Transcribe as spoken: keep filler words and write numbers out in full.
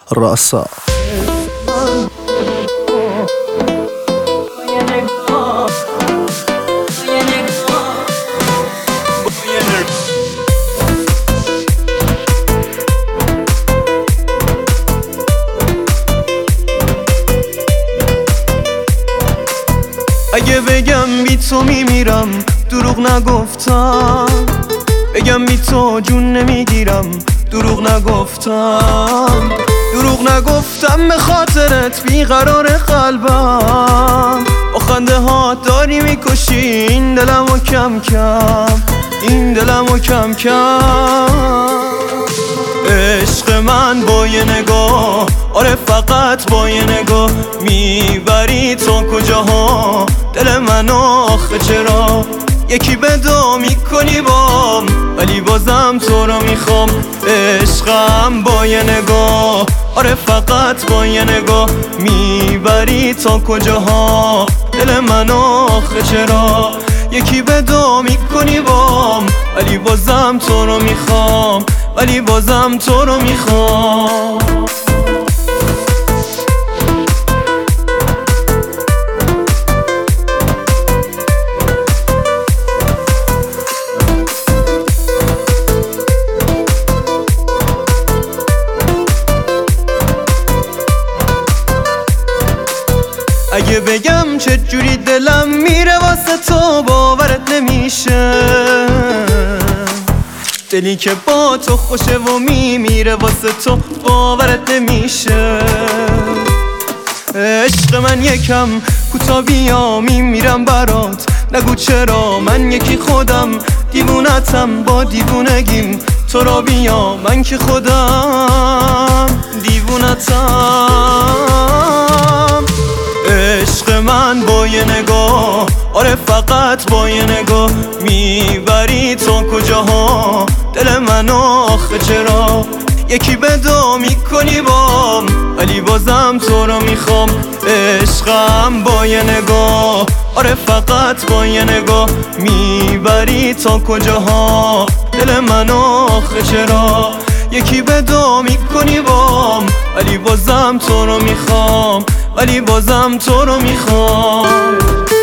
راسا. اگه بگم بی تو میمیرم دروغ نگفتم، بگم بی تو جون نمیگیرم دروغ نگفتم، دروغ نگفتم به خاطرت بیقرار قلبم، با خنده ها داری میکشی این دلمو کم کم، این دلمو کم کم. عشق من با یه نگاه، آره فقط با یه نگاه میبری تا کجاها دل منو، آخه چرا یکی بدا میکنی بام ولی بازم تو رو میخوام. عشقم با یه نگاه، آره فقط با یه نگاه میبری تا کجاها دل منو، آخه چرا یکی بدا میکنی بام ولی بازم تو رو میخوام، ولی بازم تو رو میخوام. اگه بگم چه جوری دلم میره واسه تو باورت نمیشه، دلی که با تو خوشه و میمیره واسه تو باورت نمیشه. عشق من یکم کوتا بیا میمیرم برات، نگو چرا من یکی خودم دیوونتم با دیوونگیم، تو را بیا من که خودم دیوونتم. عشق من با یه نگاه، آره فقط با یه نگاه میبری تا کجاها دل منو، آخه چرا یکی بدا میکنی بام ولی بازم تو رو میخوام. عشقم با یه نگاه، آره فقط با یه نگاه میبری تا کجاها دل منو، آخه چرا یکی بدا میکنی بام ولی بازم تو رو میخوام، ولی بازم تو رو میخوام.